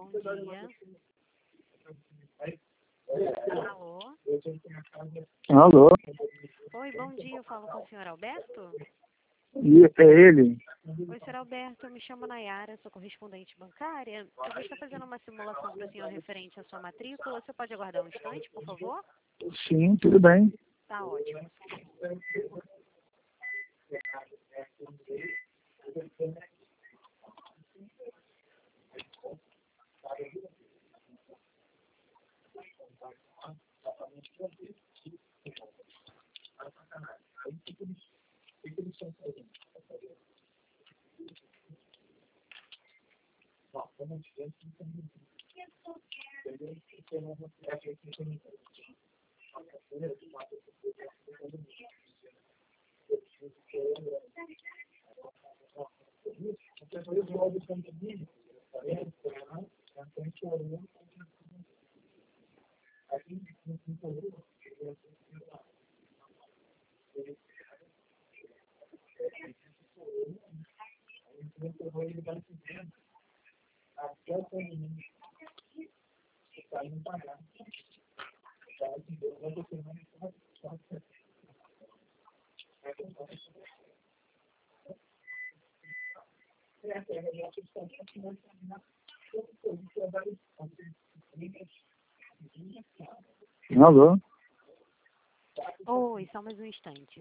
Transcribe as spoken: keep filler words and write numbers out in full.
bom dia. Alô? Alô? Oi, bom dia, eu falo com o senhor Alberto? E é ele? Oi, senhor Alberto, eu me chamo Nayara, sou correspondente bancária. Eu vou estar fazendo uma simulação para o senhor referente à sua matrícula. Você pode aguardar um instante, por favor? Sim, tudo bem. Tá ótimo. Alô? Oi, só mais um instante.